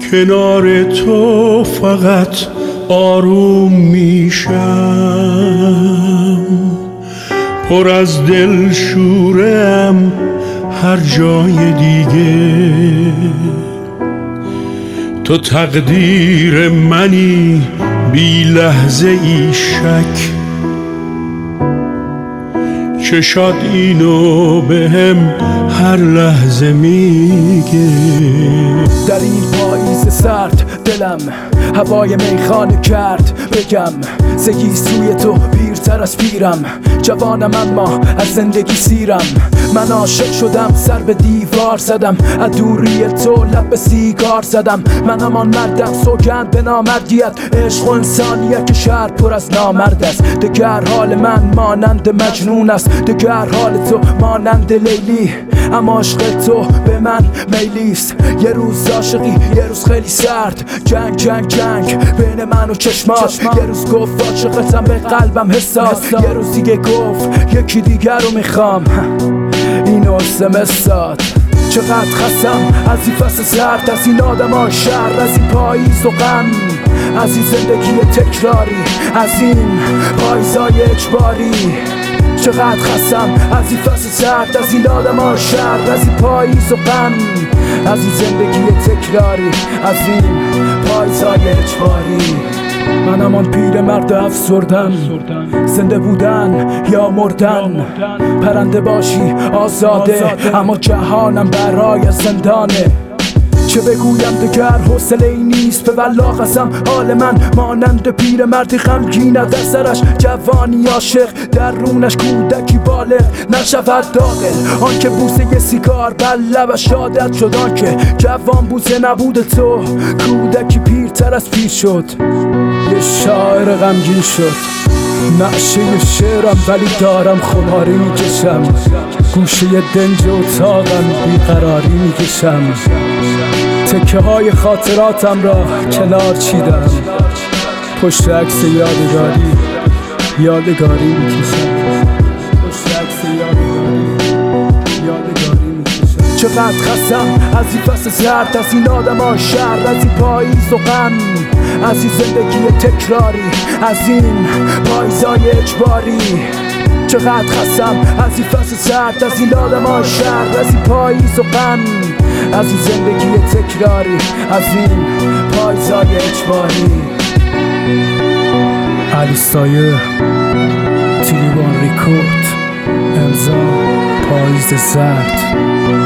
کنار تو فقط آروم میشم، پر از دل شورم هر جای دیگه. تو تقدیر منی بی لحظه ای شک، چشات اینو بهم هر لحظه میگه. در این پاییز سرد دلم هوای میخانه کرد، بگم زگی سوی تو پیرتر از پیرم، جوانم اما از زندگی سیرم. من عاشق شدم، سر به دیوار زدم، از دوری تو لب به سیگار زدم. من همان مردم سوگند به نامردیت، عشق و انسانیت که شهر پر از نامرد است. دگر حال من مانند مجنون است، دگر حال تو مانند لیلی، اما عشق تو به من میلیست. یه روز عاشقی، یه روز خیلی سرد، جنگ جنگ جنگ بین من و چشمات. یه روز گفت عاشقتم، به قلبم حساس. یه روز دیگه گفت یکی دیگر رو میخوام، اینو سمستاد. چقدر خستم از این فصل سرد، از این آدمان شهر، از این پاییز و غم، از این زندگی تکراری، از این پاییزای اجباری. چقدر خستم از این فصل سرد، از این آدمان شهر، از این پاییز و غم، از این زندگی تکراری، از این پاییزای اجباری. من همان پیر مرد افسردم، زنده بودن یا مردن. پرنده باشی آزاده، اما جهانم برای زندانه. چه بگویم دگر حوصله ای نیست، به والله قسم حال من مانند پیر مردی غمگین در سرش، جوانی عاشق در رونش کودکی بالغ نشود داغل. آن که بوسه یه سیگار بر لبش شادت شد، آن که جوان بوسه نبود تو کودکی پیرتر از پیر شد. یه شاعر غمگین شد، نعشه شعرم ولی دارم خماری میکشم، گوشه دنج اتاقم بیقراری میکشم. تکه های خاطراتم را کنار چیدم، پشت عکس یادگاری میکشم، پشت عکس یادگاری میکشم. چقدر خستم از این فصل سرد، از این آدمان شهر، از این پاییز و غم، از این زندگی تکراری، از این پاییزای اجباری. چقدر خستم از این فصل سرد، از این آدمان شهر، از این پاییز و غم، از این زندگی تکراری، از این پاییزای اجباری. علی سایه، تیلیوان ریکورد، امضا پاییز زرد.